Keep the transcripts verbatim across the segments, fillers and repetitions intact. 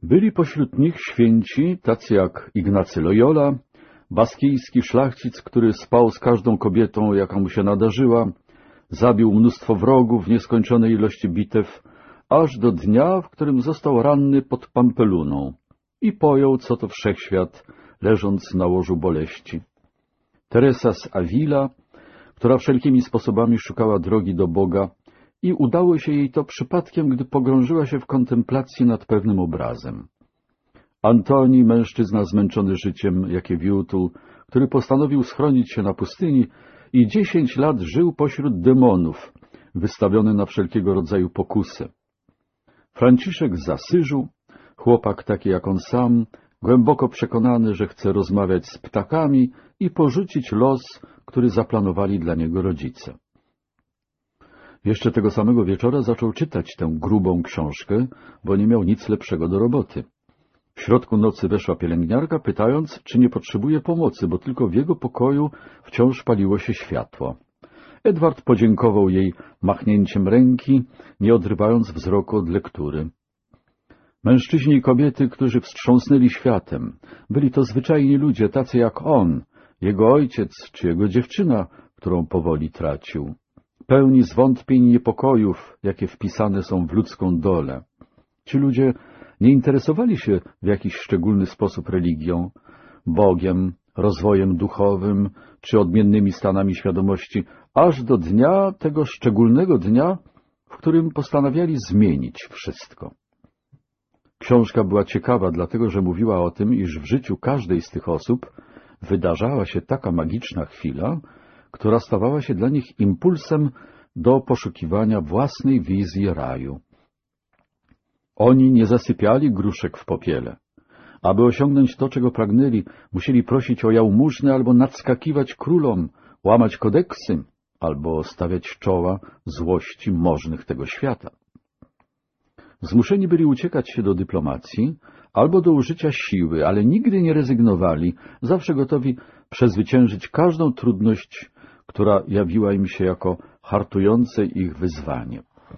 Byli pośród nich święci, tacy jak Ignacy Loyola, baskijski szlachcic, który spał z każdą kobietą, jaka mu się nadarzyła, zabił mnóstwo wrogów w nieskończonej ilości bitew, aż do dnia, w którym został ranny pod Pampeluną i pojął, co to wszechświat, leżąc na łożu boleści. Teresa z Avila, która wszelkimi sposobami szukała drogi do Boga, i udało się jej to przypadkiem, gdy pogrążyła się w kontemplacji nad pewnym obrazem. Antoni, mężczyzna zmęczony życiem, jakie wiódł, który postanowił schronić się na pustyni i dziesięć lat żył pośród demonów, wystawiony na wszelkiego rodzaju pokusy. Franciszek z Asyżu, chłopak taki jak on sam, głęboko przekonany, że chce rozmawiać z ptakami i porzucić los, który zaplanowali dla niego rodzice. Jeszcze tego samego wieczora zaczął czytać tę grubą książkę, bo nie miał nic lepszego do roboty. W środku nocy weszła pielęgniarka, pytając, czy nie potrzebuje pomocy, bo tylko w jego pokoju wciąż paliło się światło. Edward podziękował jej machnięciem ręki, nie odrywając wzroku od lektury. Mężczyźni i kobiety, którzy wstrząsnęli światem, byli to zwyczajni ludzie, tacy jak on, jego ojciec czy jego dziewczyna, którą powoli tracił. Pełni zwątpień i niepokojów, jakie wpisane są w ludzką dolę. Ci ludzie nie interesowali się w jakiś szczególny sposób religią, Bogiem, rozwojem duchowym czy odmiennymi stanami świadomości, aż do dnia, tego szczególnego dnia, w którym postanawiali zmienić wszystko. Książka była ciekawa, dlatego że mówiła o tym, iż w życiu każdej z tych osób wydarzała się taka magiczna chwila, która stawała się dla nich impulsem do poszukiwania własnej wizji raju. Oni nie zasypiali gruszek w popiele. Aby osiągnąć to, czego pragnęli, musieli prosić o jałmużnę albo nadskakiwać królom, łamać kodeksy albo stawiać czoła złości możnych tego świata. Zmuszeni byli uciekać się do dyplomacji albo do użycia siły, ale nigdy nie rezygnowali, zawsze gotowi przezwyciężyć każdą trudność, która jawiła im się jako hartujące ich wyzwanie.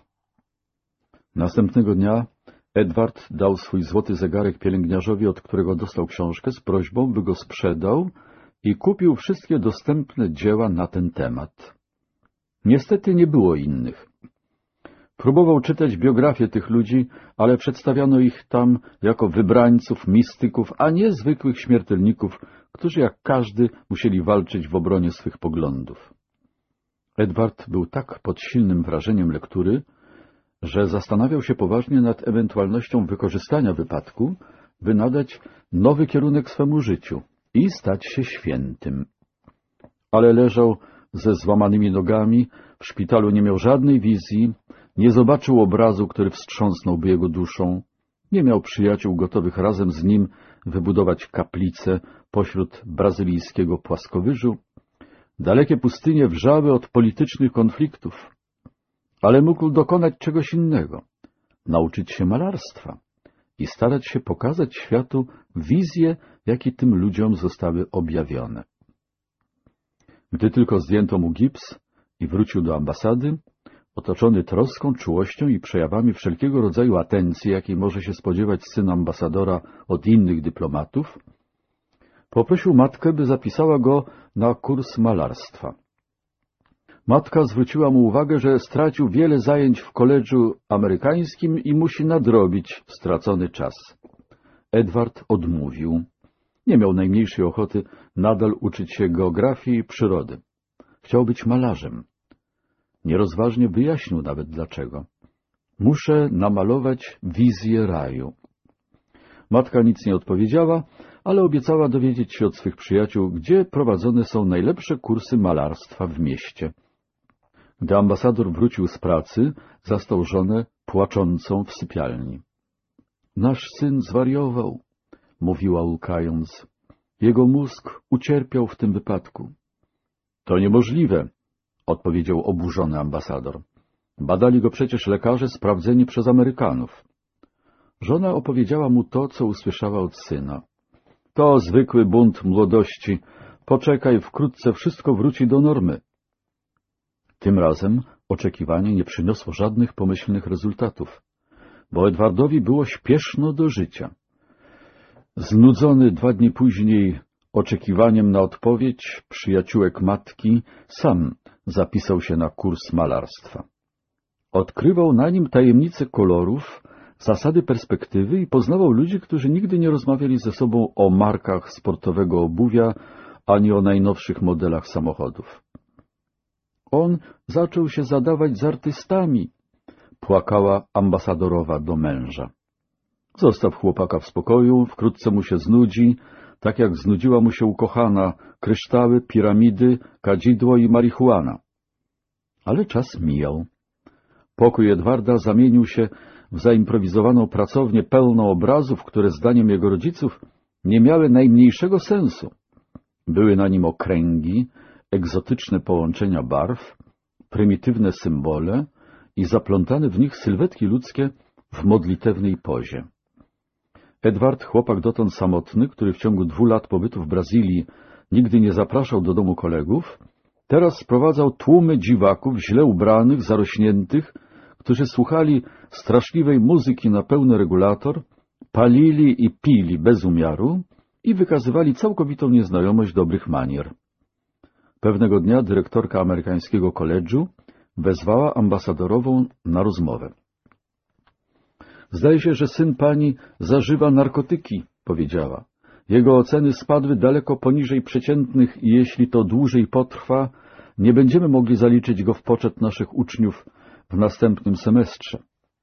Następnego dnia Edward dał swój złoty zegarek pielęgniarzowi, od którego dostał książkę, z prośbą, by go sprzedał i kupił wszystkie dostępne dzieła na ten temat. Niestety nie było innych. Próbował czytać biografię tych ludzi, ale przedstawiano ich tam jako wybrańców, mistyków, a nie zwykłych śmiertelników, którzy jak każdy musieli walczyć w obronie swych poglądów. Edward był tak pod silnym wrażeniem lektury, że zastanawiał się poważnie nad ewentualnością wykorzystania wypadku, by nadać nowy kierunek swemu życiu i stać się świętym. Ale leżał ze złamanymi nogami, w szpitalu nie miał żadnej wizji, nie zobaczył obrazu, który wstrząsnąłby jego duszą, nie miał przyjaciół gotowych razem z nim wybudować kaplicę pośród brazylijskiego płaskowyżu. Dalekie pustynie wrzały od politycznych konfliktów, ale mógł dokonać czegoś innego, nauczyć się malarstwa i starać się pokazać światu wizje, jakie tym ludziom zostały objawione. Gdy tylko zdjęto mu gips i wrócił do ambasady, otoczony troską, czułością i przejawami wszelkiego rodzaju atencji, jakiej może się spodziewać syn ambasadora od innych dyplomatów, poprosił matkę, by zapisała go na kurs malarstwa. Matka zwróciła mu uwagę, że stracił wiele zajęć w koledżu amerykańskim i musi nadrobić stracony czas. Edward odmówił. Nie miał najmniejszej ochoty nadal uczyć się geografii i przyrody. Chciał być malarzem. Nierozważnie wyjaśnił nawet dlaczego. Muszę namalować wizję raju. Matka nic nie odpowiedziała, ale obiecała dowiedzieć się od swych przyjaciół, gdzie prowadzone są najlepsze kursy malarstwa w mieście. Gdy ambasador wrócił z pracy, zastał żonę płaczącą w sypialni. — Nasz syn zwariował — mówiła łkając. — Jego mózg ucierpiał w tym wypadku. — To niemożliwe — odpowiedział oburzony ambasador. — Badali go przecież lekarze sprawdzeni przez Amerykanów. Żona opowiedziała mu to, co usłyszała od syna. — To zwykły bunt młodości. Poczekaj, wkrótce wszystko wróci do normy. Tym razem oczekiwanie nie przyniosło żadnych pomyślnych rezultatów. bo Edwardowi było śpieszno do życia. Znudzony dwa dni później oczekiwaniem na odpowiedź przyjaciółek matki, sam zapisał się na kurs malarstwa. Odkrywał na nim tajemnice kolorów, zasady perspektywy i poznawał ludzi, którzy nigdy nie rozmawiali ze sobą o markach sportowego obuwia ani o najnowszych modelach samochodów. On zaczął się zadawać z artystami, płakała ambasadorowa do męża. Zostaw chłopaka w spokoju, wkrótce mu się znudzi, tak jak znudziła mu się ukochana, kryształy, piramidy, kadzidło i marihuana. Ale czas mijał. Pokój Edwarda zamienił się w zaimprowizowaną pracownię pełną obrazów, które zdaniem jego rodziców nie miały najmniejszego sensu. Były na nim okręgi, egzotyczne połączenia barw, prymitywne symbole i zaplątane w nich sylwetki ludzkie w modlitewnej pozie. Edward, chłopak dotąd samotny, który w ciągu dwóch lat pobytu w Brazylii nigdy nie zapraszał do domu kolegów, teraz sprowadzał tłumy dziwaków źle ubranych, zarośniętych, którzy słuchali straszliwej muzyki na pełny regulator, palili i pili bez umiaru i wykazywali całkowitą nieznajomość dobrych manier. Pewnego dnia dyrektorka amerykańskiego koledżu wezwała ambasadorową na rozmowę. Zdaje się, że syn pani zażywa narkotyki, powiedziała. Jego oceny spadły daleko poniżej przeciętnych i jeśli to dłużej potrwa, nie będziemy mogli zaliczyć go w poczet naszych uczniów w następnym semestrze.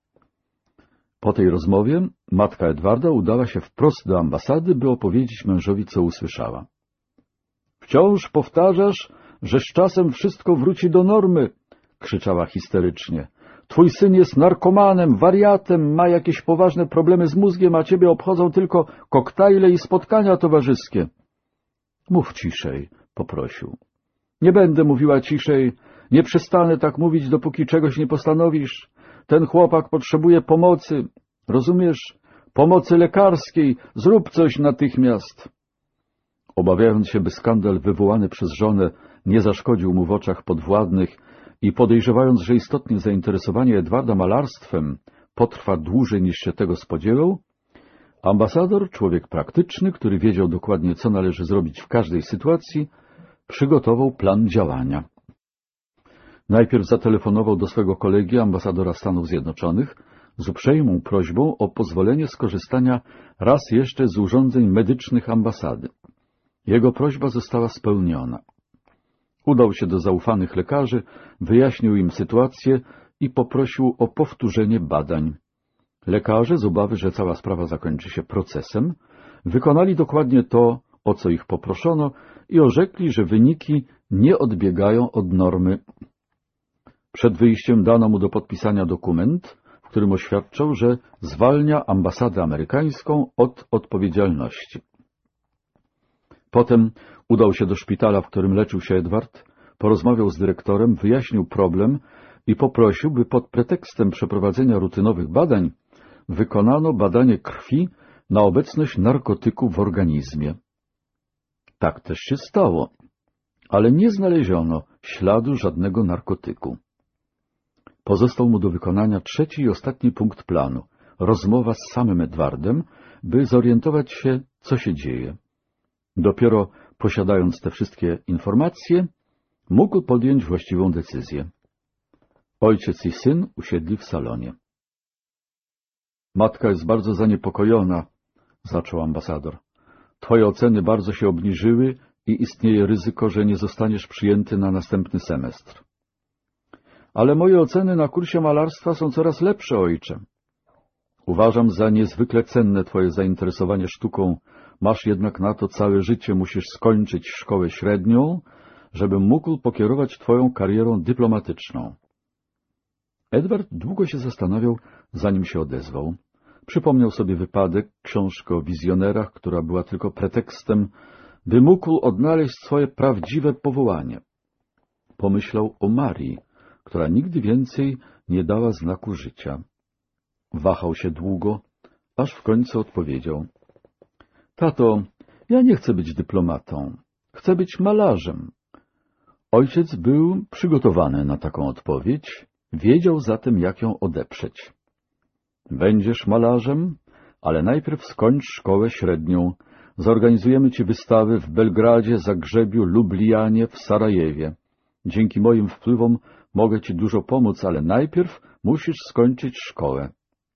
Po tej rozmowie matka Edwarda udała się wprost do ambasady, by opowiedzieć mężowi, co usłyszała. Wciąż powtarzasz, że z czasem wszystko wróci do normy, krzyczała histerycznie. Twój syn jest narkomanem, wariatem, ma jakieś poważne problemy z mózgiem, a ciebie obchodzą tylko koktajle i spotkania towarzyskie. Mów ciszej, poprosił. Nie będę mówiła ciszej, nie przestanę tak mówić, dopóki czegoś nie postanowisz. Ten chłopak potrzebuje pomocy, rozumiesz? Pomocy lekarskiej, zrób coś natychmiast. Obawiając się, by skandal wywołany przez żonę nie zaszkodził mu w oczach podwładnych i podejrzewając, że istotnie zainteresowanie Edwarda malarstwem potrwa dłużej niż się tego spodziewał, ambasador, człowiek praktyczny, który wiedział dokładnie, co należy zrobić w każdej sytuacji, przygotował plan działania. Najpierw zatelefonował do swego kolegi, ambasadora Stanów Zjednoczonych, z uprzejmą prośbą o pozwolenie skorzystania raz jeszcze z urządzeń medycznych ambasady. Jego prośba została spełniona. Udał się do zaufanych lekarzy, wyjaśnił im sytuację i poprosił o powtórzenie badań. Lekarze, z obawy, że cała sprawa zakończy się procesem, wykonali dokładnie to, o co ich poproszono i orzekli, że wyniki nie odbiegają od normy. Przed wyjściem dano mu do podpisania dokument, w którym oświadczał, że zwalnia ambasadę amerykańską od odpowiedzialności. Potem udał się do szpitala, w którym leczył się Edward, porozmawiał z dyrektorem, wyjaśnił problem i poprosił, by pod pretekstem przeprowadzenia rutynowych badań wykonano badanie krwi na obecność narkotyku w organizmie. Tak też się stało, ale nie znaleziono śladu żadnego narkotyku. Pozostał mu do wykonania trzeci i ostatni punkt planu — rozmowa z samym Edwardem, by zorientować się, co się dzieje. Dopiero posiadając te wszystkie informacje, mógł podjąć właściwą decyzję. Ojciec i syn usiedli w salonie. Matka jest bardzo zaniepokojona, zaczął ambasador. Twoje oceny bardzo się obniżyły i istnieje ryzyko, że nie zostaniesz przyjęty na następny semestr. Ale moje oceny na kursie malarstwa są coraz lepsze, ojcze. Uważam za niezwykle cenne twoje zainteresowanie sztuką. Masz jednak na to całe życie, musisz skończyć szkołę średnią, żebym mógł pokierować twoją karierą dyplomatyczną. Edward długo się zastanawiał, zanim się odezwał. Przypomniał sobie wypadek, książkę o wizjonerach, która była tylko pretekstem, by mógł odnaleźć swoje prawdziwe powołanie. Pomyślał o Marii, która nigdy więcej nie dała znaku życia. Wahał się długo, aż w końcu odpowiedział. Tato, ja nie chcę być dyplomatą. Chcę być malarzem. Ojciec był przygotowany na taką odpowiedź, wiedział zatem, jak ją odeprzeć. Będziesz malarzem, ale najpierw skończ szkołę średnią. Zorganizujemy ci wystawy w Belgradzie, Zagrzebiu, Lublianie, w Sarajewie. Dzięki moim wpływom mogę ci dużo pomóc, ale najpierw musisz skończyć szkołę.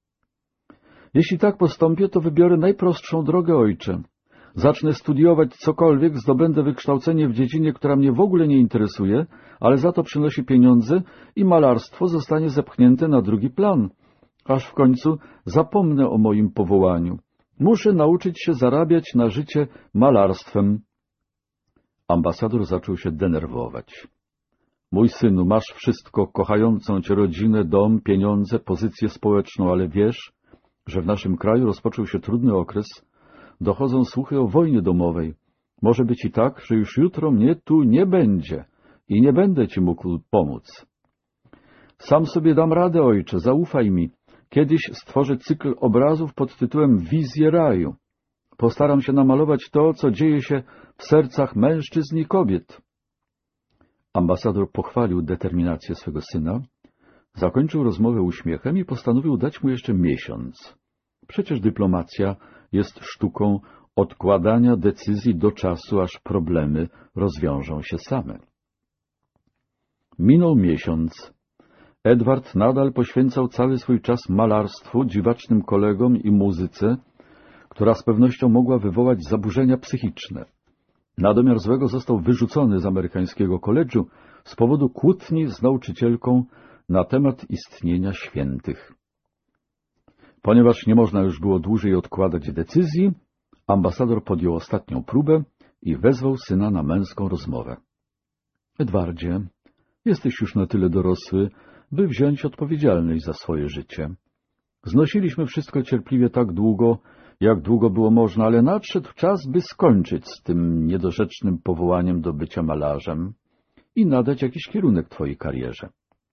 Jeśli tak postąpię, to wybiorę najprostszą drogę, ojcze. Zacznę studiować cokolwiek, zdobędę wykształcenie w dziedzinie, która mnie w ogóle nie interesuje, ale za to przynosi pieniądze i malarstwo zostanie zepchnięte na drugi plan, aż w końcu zapomnę o moim powołaniu. Muszę nauczyć się zarabiać na życie malarstwem. Ambasador zaczął się denerwować. Mój synu, masz wszystko, kochającą cię rodzinę, dom, pieniądze, pozycję społeczną, ale wiesz, że w naszym kraju rozpoczął się trudny okres. Dochodzą słuchy o wojnie domowej. Może być i tak, że już jutro mnie tu nie będzie i nie będę ci mógł pomóc. Sam sobie dam radę, ojcze, zaufaj mi. Kiedyś stworzę cykl obrazów pod tytułem Wizje raju. Postaram się namalować to, co dzieje się w sercach mężczyzn i kobiet. Ambasador pochwalił determinację swego syna, zakończył rozmowę uśmiechem i postanowił dać mu jeszcze miesiąc. Przecież dyplomacja jest sztuką odkładania decyzji do czasu, aż problemy rozwiążą się same. Minął miesiąc. Edward nadal poświęcał cały swój czas malarstwu, dziwacznym kolegom i muzyce, która z pewnością mogła wywołać zaburzenia psychiczne. Na domiar złego został wyrzucony z amerykańskiego koledżu z powodu kłótni z nauczycielką na temat istnienia świętych. Ponieważ nie można już było dłużej odkładać decyzji, ambasador podjął ostatnią próbę i wezwał syna na męską rozmowę. — Edwardzie, jesteś już na tyle dorosły, by wziąć odpowiedzialność za swoje życie. Znosiliśmy wszystko cierpliwie tak długo, jak długo było można, ale nadszedł czas, by skończyć z tym niedorzecznym powołaniem do bycia malarzem i nadać jakiś kierunek twojej karierze.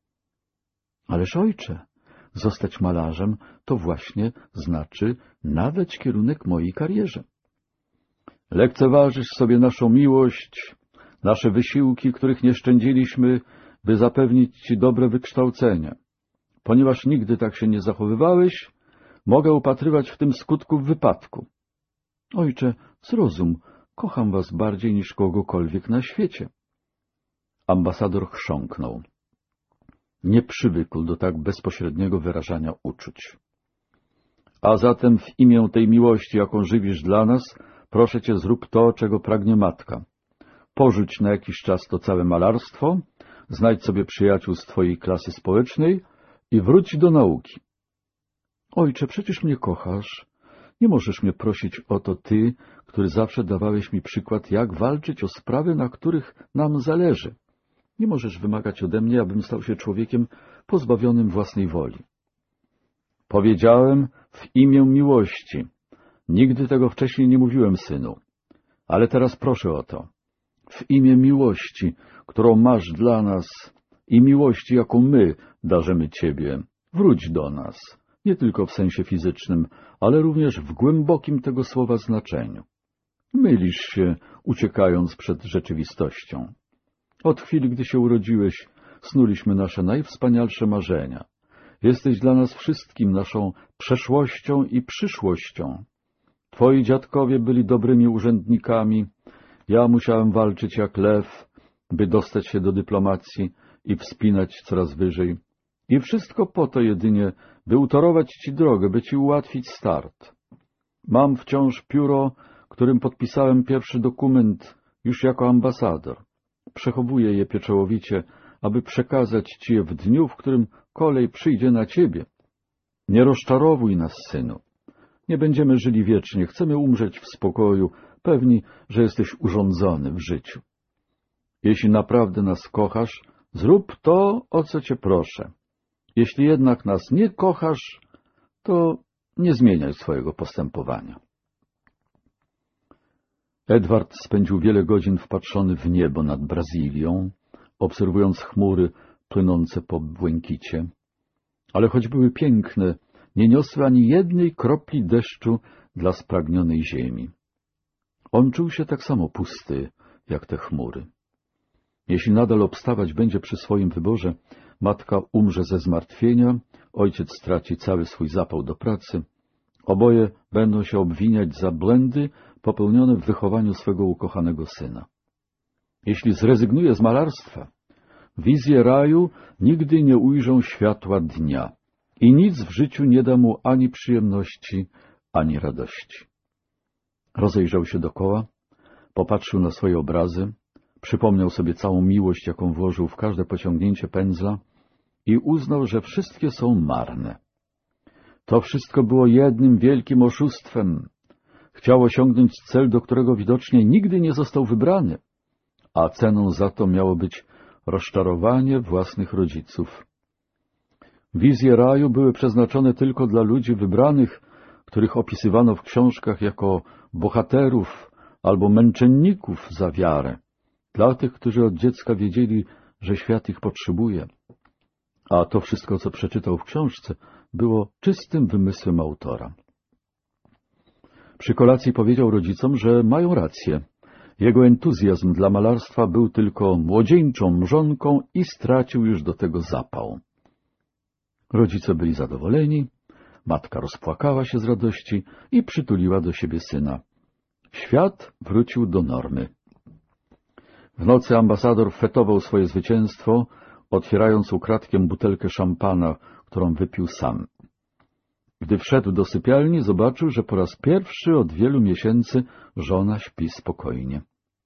— Ależ ojcze, zostać malarzem to właśnie znaczy nadać kierunek mojej karierze. Lekceważysz sobie naszą miłość, nasze wysiłki, których nie szczędziliśmy, by zapewnić ci dobre wykształcenie. Ponieważ nigdy tak się nie zachowywałeś, mogę upatrywać w tym skutków wypadku. Ojcze, zrozum, kocham was bardziej niż kogokolwiek na świecie. Ambasador chrząknął. Nie przywykł do tak bezpośredniego wyrażania uczuć. A zatem w imię tej miłości, jaką żywisz dla nas, proszę cię, zrób to, czego pragnie matka. Porzuć na jakiś czas to całe malarstwo, znajdź sobie przyjaciół z twojej klasy społecznej i wróć do nauki. Ojcze, przecież mnie kochasz. Nie możesz mnie prosić o to ty, który zawsze dawałeś mi przykład, jak walczyć o sprawy, na których nam zależy. Nie możesz wymagać ode mnie, abym stał się człowiekiem pozbawionym własnej woli. Powiedziałem w imię miłości. Nigdy tego wcześniej nie mówiłem, synu. Ale teraz proszę o to. W imię miłości, którą masz dla nas i miłości, jaką my darzymy ciebie, wróć do nas, nie tylko w sensie fizycznym, ale również w głębokim tego słowa znaczeniu. Mylisz się, uciekając przed rzeczywistością. Od chwili, gdy się urodziłeś, snuliśmy nasze najwspanialsze marzenia. Jesteś dla nas wszystkim, naszą przeszłością i przyszłością. Twoi dziadkowie byli dobrymi urzędnikami, ja musiałem walczyć jak lew, by dostać się do dyplomacji i wspinać coraz wyżej. I wszystko po to jedynie, by utorować ci drogę, by ci ułatwić start. Mam wciąż pióro, którym podpisałem pierwszy dokument już jako ambasador. Przechowuję je pieczołowicie, aby przekazać ci je w dniu, w którym kolej przyjdzie na ciebie. Nie rozczarowuj nas, synu. Nie będziemy żyli wiecznie, chcemy umrzeć w spokoju, pewni, że jesteś urządzony w życiu. Jeśli naprawdę nas kochasz, zrób to, o co cię proszę. Jeśli jednak nas nie kochasz, to nie zmieniaj swojego postępowania. Edward spędził wiele godzin wpatrzony w niebo nad Brazylią, obserwując chmury płynące po błękicie. Ale choć były piękne, nie niosły ani jednej kropli deszczu dla spragnionej ziemi. On czuł się tak samo pusty, jak te chmury. Jeśli nadal obstawać będzie przy swoim wyborze, Matka umrze ze zmartwienia, ojciec straci cały swój zapał do pracy. Oboje będą się obwiniać za błędy popełnione w wychowaniu swego ukochanego syna. Jeśli zrezygnuje z malarstwa, wizje raju nigdy nie ujrzą światła dnia i nic w życiu nie da mu ani przyjemności, ani radości. Rozejrzał się dokoła, popatrzył na swoje obrazy, przypomniał sobie całą miłość, jaką włożył w każde pociągnięcie pędzla i uznał, że wszystkie są marne. To wszystko było jednym wielkim oszustwem. Chciał osiągnąć cel, do którego widocznie nigdy nie został wybrany, a ceną za to miało być rozczarowanie własnych rodziców. Wizje raju były przeznaczone tylko dla ludzi wybranych, których opisywano w książkach jako bohaterów albo męczenników za wiarę, dla tych, którzy od dziecka wiedzieli, że świat ich potrzebuje. A to wszystko, co przeczytał w książce, było czystym wymysłem autora. Przy kolacji powiedział rodzicom, że mają rację. Jego entuzjazm dla malarstwa był tylko młodzieńczą mrzonką i stracił już do tego zapał. Rodzice byli zadowoleni, matka rozpłakała się z radości i przytuliła do siebie syna. Świat wrócił do normy. W nocy ambasador fetował swoje zwycięstwo, otwierając ukradkiem butelkę szampana, którą wypił sam. Gdy wszedł do sypialni, zobaczył, że po raz pierwszy od wielu miesięcy żona śpi spokojnie.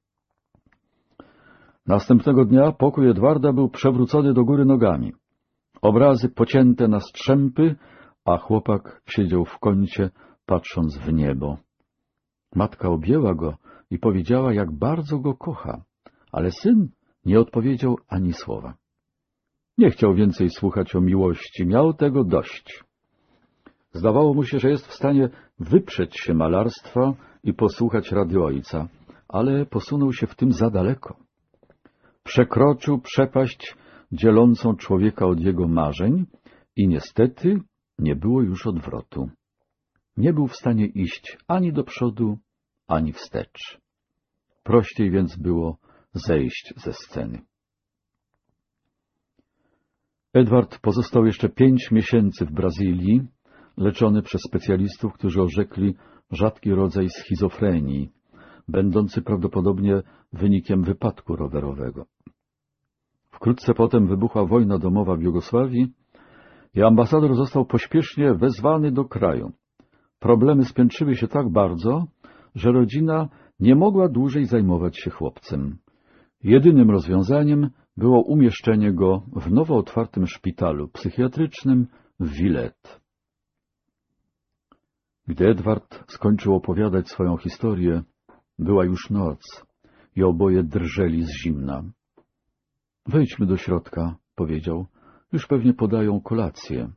Następnego dnia pokój Edwarda był przewrócony do góry nogami. Obrazy pocięte na strzępy, a chłopak siedział w kącie, patrząc w niebo. Matka objęła go i powiedziała, jak bardzo go kocha, ale syn nie odpowiedział ani słowa. Nie chciał więcej słuchać o miłości, miał tego dość. Zdawało mu się, że jest w stanie wyprzeć się malarstwa i posłuchać rady ojca, ale posunął się w tym za daleko. Przekroczył przepaść dzielącą człowieka od jego marzeń i niestety nie było już odwrotu. Nie był w stanie iść ani do przodu, ani wstecz. Prościej więc było zejść ze sceny. Edward pozostał jeszcze pięć miesięcy w Brazylii, leczony przez specjalistów, którzy orzekli rzadki rodzaj schizofrenii, będący prawdopodobnie wynikiem wypadku rowerowego. Wkrótce potem wybuchła wojna domowa w Jugosławii i ambasador został pośpiesznie wezwany do kraju. Problemy spiętrzyły się tak bardzo, że rodzina nie mogła dłużej zajmować się chłopcem. Jedynym rozwiązaniem było umieszczenie go w nowo otwartym szpitalu psychiatrycznym w Villette. Gdy Edward skończył opowiadać swoją historię, była już noc i oboje drżeli z zimna. — Wejdźmy do środka — powiedział. — Już pewnie podają kolację.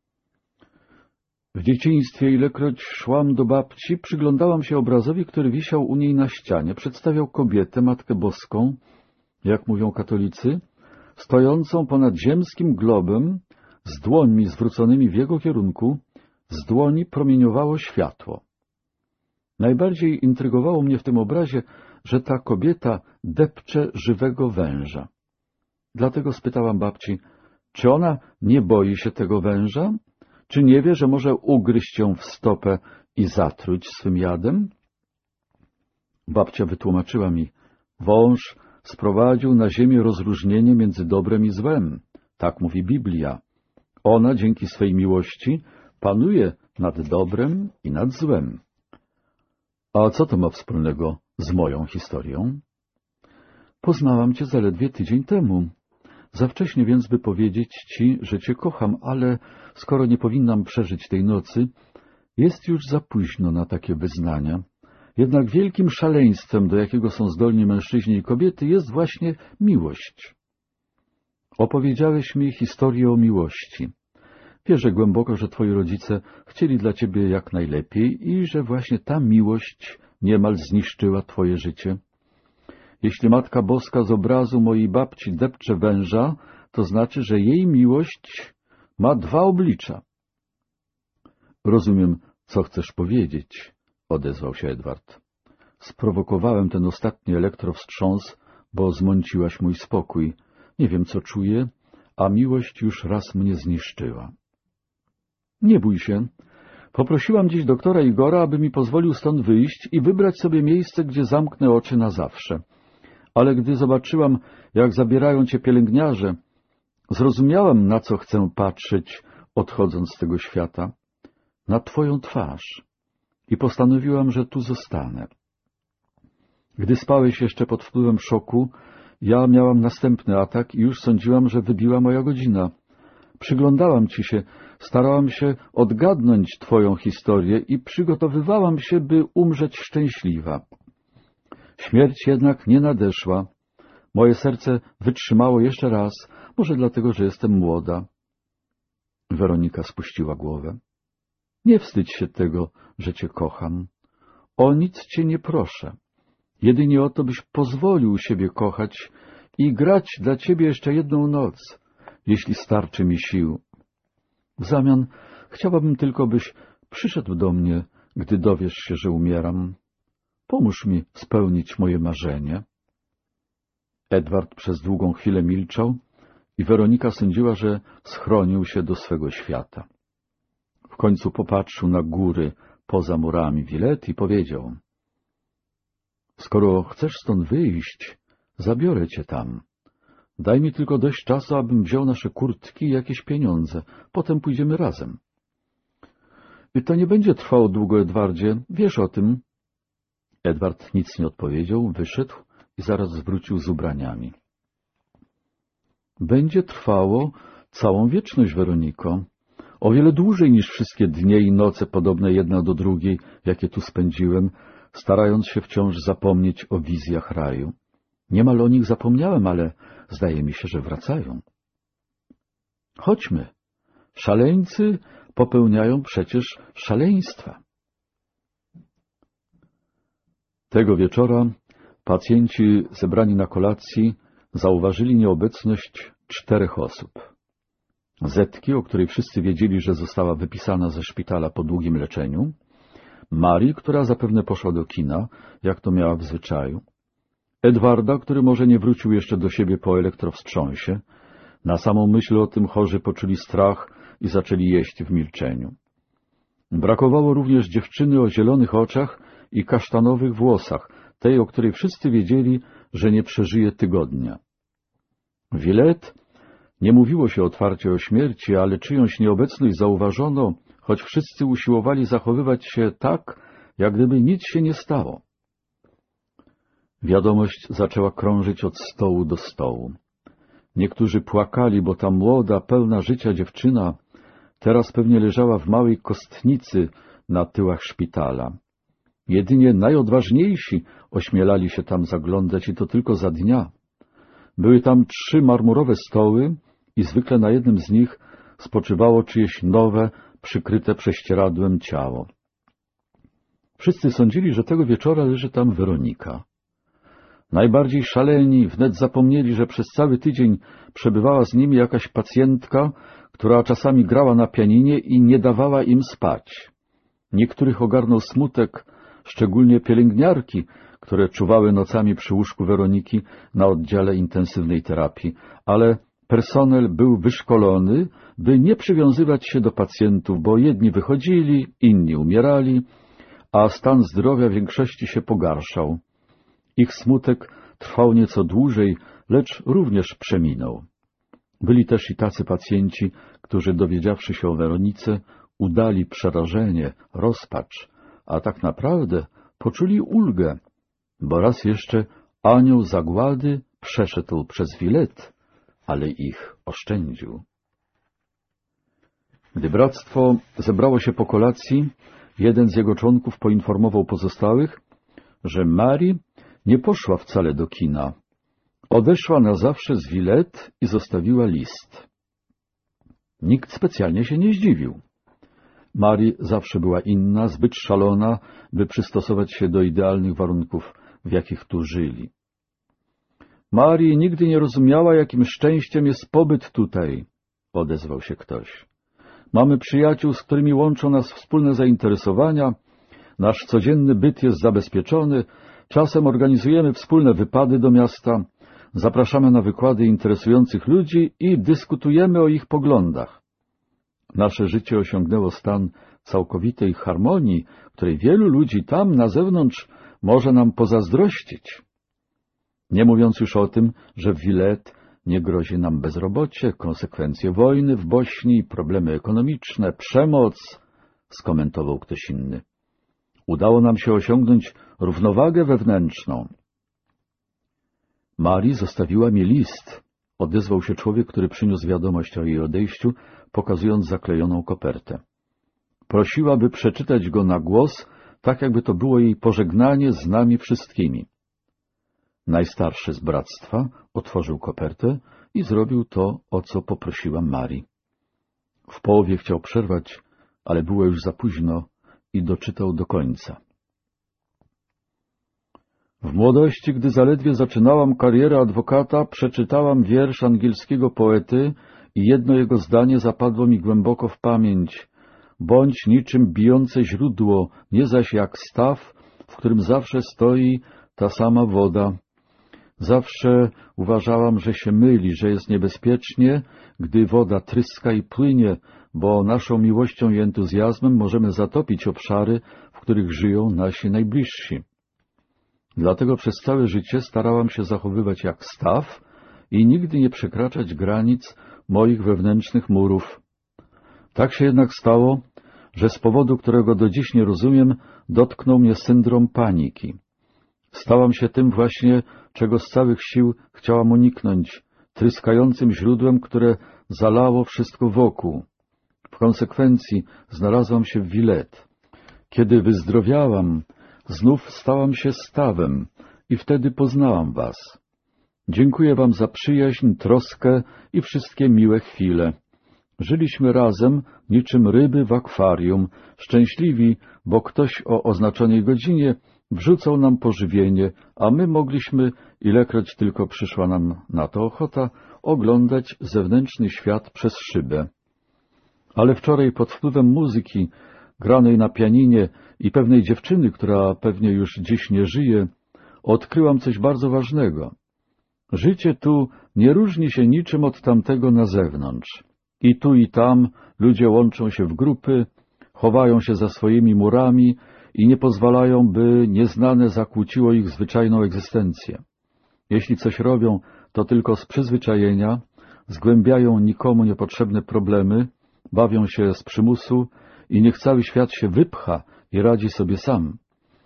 W dzieciństwie, ilekroć szłam do babci, przyglądałam się obrazowi, który wisiał u niej na ścianie. Przedstawiał kobietę, Matkę Boską, jak mówią katolicy, stojącą ponad ziemskim globem, z dłońmi zwróconymi w jego kierunku. Z dłoni promieniowało światło. Najbardziej intrygowało mnie w tym obrazie, że ta kobieta depcze żywego węża. Dlatego spytałam babci, czy ona nie boi się tego węża? Czy nie wie, że może ugryźć ją w stopę i zatruć swym jadem? Babcia wytłumaczyła mi, wąż sprowadził na ziemię rozróżnienie między dobrem i złem. Tak mówi Biblia. Ona dzięki swej miłości panuje nad dobrem i nad złem. A co to ma wspólnego z moją historią? Poznałam cię zaledwie tydzień temu. Za wcześnie więc, by powiedzieć ci, że cię kocham, ale skoro nie powinnam przeżyć tej nocy, jest już za późno na takie wyznania. Jednak wielkim szaleństwem, do jakiego są zdolni mężczyźni i kobiety, jest właśnie miłość. Opowiedziałeś mi historię o miłości. Wierzę głęboko, że twoi rodzice chcieli dla ciebie jak najlepiej i że właśnie ta miłość niemal zniszczyła twoje życie. Jeśli Matka Boska z obrazu mojej babci depcze węża, to znaczy, że jej miłość ma dwa oblicza. Rozumiem, co chcesz powiedzieć, odezwał się Edward. Sprowokowałem ten ostatni elektrowstrząs, bo zmąciłaś mój spokój. Nie wiem, co czuję, a miłość już raz mnie zniszczyła. Nie bój się. Poprosiłam dziś doktora Igora, aby mi pozwolił stąd wyjść i wybrać sobie miejsce, gdzie zamknę oczy na zawsze. Ale gdy zobaczyłam, jak zabierają cię pielęgniarze, zrozumiałam, na co chcę patrzeć, odchodząc z tego świata. Na twoją twarz. I postanowiłam, że tu zostanę. Gdy spałeś jeszcze pod wpływem szoku, ja miałam następny atak i już sądziłam, że wybiła moja godzina. Przyglądałam ci się, starałam się odgadnąć twoją historię i przygotowywałam się, by umrzeć szczęśliwa. Śmierć jednak nie nadeszła. Moje serce wytrzymało jeszcze raz, może dlatego, że jestem młoda. Weronika spuściła głowę. Nie wstydź się tego, że cię kocham. O nic cię nie proszę. Jedynie o to, byś pozwolił siebie kochać i grać dla ciebie jeszcze jedną noc, jeśli starczy mi sił. W zamian chciałabym tylko, byś przyszedł do mnie, gdy dowiesz się, że umieram. Pomóż mi spełnić moje marzenie. Edward przez długą chwilę milczał i Weronika sądziła, że schronił się do swego świata. W końcu popatrzył na góry poza murami Villette i powiedział: skoro chcesz stąd wyjść, zabiorę cię tam. Daj mi tylko dość czasu, abym wziął nasze kurtki i jakieś pieniądze. Potem pójdziemy razem. I to nie będzie trwało długo, Edwardzie. Wiesz o tym. Edward nic nie odpowiedział, wyszedł i zaraz zwrócił z ubraniami. Będzie trwało całą wieczność, Weroniko. O wiele dłużej niż wszystkie dnie i noce podobne jedna do drugiej, jakie tu spędziłem, starając się wciąż zapomnieć o wizjach raju. Niemal o nich zapomniałem, ale zdaje mi się, że wracają. Chodźmy. Szaleńcy popełniają przecież szaleństwa. Tego wieczora pacjenci zebrani na kolacji zauważyli nieobecność czterech osób. Zetki, o której wszyscy wiedzieli, że została wypisana ze szpitala po długim leczeniu, Marii, która zapewne poszła do kina, jak to miała w zwyczaju, Edwarda, który może nie wrócił jeszcze do siebie po elektrowstrząsie. Na samą myśl o tym chorzy poczuli strach i zaczęli jeść w milczeniu. Brakowało również dziewczyny o zielonych oczach i kasztanowych włosach, tej, o której wszyscy wiedzieli, że nie przeżyje tygodnia. Villette nie mówiło się otwarcie o śmierci, ale czyjąś nieobecność zauważono, choć wszyscy usiłowali zachowywać się tak, jak gdyby nic się nie stało. Wiadomość zaczęła krążyć od stołu do stołu. Niektórzy płakali, bo ta młoda, pełna życia dziewczyna teraz pewnie leżała w małej kostnicy na tyłach szpitala. Jedynie najodważniejsi ośmielali się tam zaglądać i to tylko za dnia. Były tam trzy marmurowe stoły i zwykle na jednym z nich spoczywało czyjeś nowe, przykryte prześcieradłem ciało. Wszyscy sądzili, że tego wieczora leży tam Weronika. Najbardziej szaleni wnet zapomnieli, że przez cały tydzień przebywała z nimi jakaś pacjentka, która czasami grała na pianinie i nie dawała im spać. Niektórych ogarnął smutek, szczególnie pielęgniarki, które czuwały nocami przy łóżku Weroniki na oddziale intensywnej terapii, ale personel był wyszkolony, by nie przywiązywać się do pacjentów, bo jedni wychodzili, inni umierali, a stan zdrowia większości się pogarszał. Ich smutek trwał nieco dłużej, lecz również przeminął. Byli też i tacy pacjenci, którzy, dowiedziawszy się o Weronice, udali przerażenie, rozpacz, a tak naprawdę poczuli ulgę, bo raz jeszcze anioł zagłady przeszedł przez Villette, ale ich oszczędził. Gdy bractwo zebrało się po kolacji, jeden z jego członków poinformował pozostałych, że Marii nie poszła wcale do kina. Odeszła na zawsze z Villette i zostawiła list. Nikt specjalnie się nie zdziwił. Marii zawsze była inna, zbyt szalona, by przystosować się do idealnych warunków, w jakich tu żyli. Marii nigdy nie rozumiała, jakim szczęściem jest pobyt tutaj, odezwał się ktoś. Mamy przyjaciół, z którymi łączą nas wspólne zainteresowania, nasz codzienny byt jest zabezpieczony, czasem organizujemy wspólne wypady do miasta, Zapraszamy na wykłady interesujących ludzi i dyskutujemy o ich poglądach. Nasze życie osiągnęło stan całkowitej harmonii, której wielu ludzi tam na zewnątrz może nam pozazdrościć. Nie mówiąc już o tym, że w Villette nie grozi nam bezrobocie, konsekwencje wojny w Bośni, problemy ekonomiczne, przemoc, skomentował ktoś inny. Udało nam się osiągnąć równowagę wewnętrzną. Marii zostawiła mi list, odezwał się człowiek, który przyniósł wiadomość o jej odejściu, pokazując zaklejoną kopertę. Prosiła, by przeczytać go na głos, tak jakby to było jej pożegnanie z nami wszystkimi. Najstarszy z bractwa otworzył kopertę i zrobił to, o co poprosiłam Marii. W połowie chciał przerwać, ale było już za późno i doczytał do końca. W młodości, gdy zaledwie zaczynałam karierę adwokata, przeczytałam wiersz angielskiego poety i jedno jego zdanie zapadło mi głęboko w pamięć. Bądź niczym bijące źródło, nie zaś jak staw, w którym zawsze stoi ta sama woda. Zawsze uważałam, że się myli, że jest niebezpiecznie, gdy woda tryska i płynie, bo naszą miłością i entuzjazmem możemy zatopić obszary, w których żyją nasi najbliżsi. Dlatego przez całe życie starałam się zachowywać jak staw i nigdy nie przekraczać granic moich wewnętrznych murów. Tak się jednak stało, że z powodu, którego do dziś nie rozumiem, dotknął mnie syndrom paniki. Stałam się tym właśnie, czego z całych sił chciałam uniknąć, tryskającym źródłem, które zalało wszystko wokół. W konsekwencji znalazłam się w Villette. Kiedy wyzdrowiałam, znów stałam się stawem i wtedy poznałam was. Dziękuję wam za przyjaźń, troskę i wszystkie miłe chwile. Żyliśmy razem, niczym ryby w akwarium, szczęśliwi, bo ktoś o oznaczonej godzinie wrzucał nam pożywienie, a my mogliśmy, ilekroć tylko przyszła nam na to ochota, oglądać zewnętrzny świat przez szybę. Ale wczoraj pod wpływem muzyki, granej na pianinie i pewnej dziewczyny, która pewnie już dziś nie żyje, odkryłam coś bardzo ważnego. Życie tu nie różni się niczym od tamtego na zewnątrz. I tu i tam ludzie łączą się w grupy, chowają się za swoimi murami i nie pozwalają, by nieznane zakłóciło ich zwyczajną egzystencję. Jeśli coś robią, to tylko z przyzwyczajenia, zgłębiają nikomu niepotrzebne problemy, bawią się z przymusu i niech cały świat się wypcha i radzi sobie sam.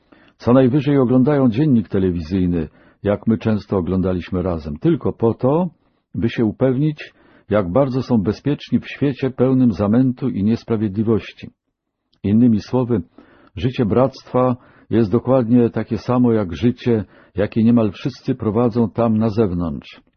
Co najwyżej oglądają dziennik telewizyjny, jak my często oglądaliśmy razem, tylko po to, by się upewnić, jak bardzo są bezpieczni w świecie pełnym zamętu i niesprawiedliwości. Innymi słowy, życie bractwa jest dokładnie takie samo jak życie, jakie niemal wszyscy prowadzą tam na zewnątrz.